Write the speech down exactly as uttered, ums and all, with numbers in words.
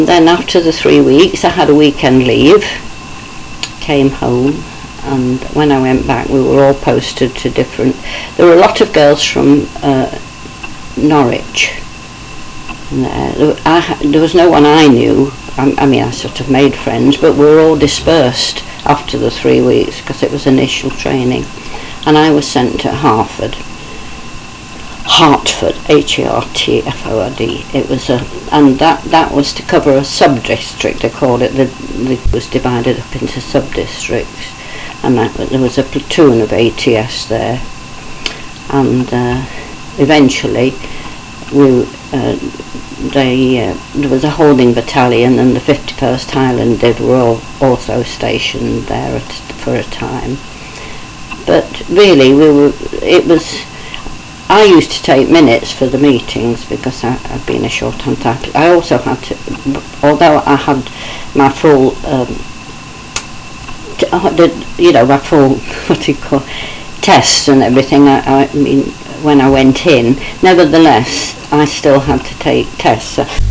Then after the three weeks I had a weekend leave, came home, and when I went back we were all posted to different, there were a lot of girls from uh, Norwich there. I, there was no one I knew. I, I mean I sort of made friends, but we were all dispersed after the three weeks because it was initial training, and I was sent to Hartford. Hartford, H A R T F O R D. It was a, and that that was to cover a sub-district. They called it. The, it was divided up into sub-districts, and that, there was a platoon of A T S there. And uh, eventually, we uh, they uh, there was a holding battalion, and the fifty-first Highland Div were all also stationed there at, for a time. But really, we were. It was. I used to take minutes for the meetings because I, I'd been a shorthand typist. I also had to, although I had my full, um, t- I did, you know, my full, what do you call, tests and everything, I, I mean, when I went in, nevertheless, I still had to take tests.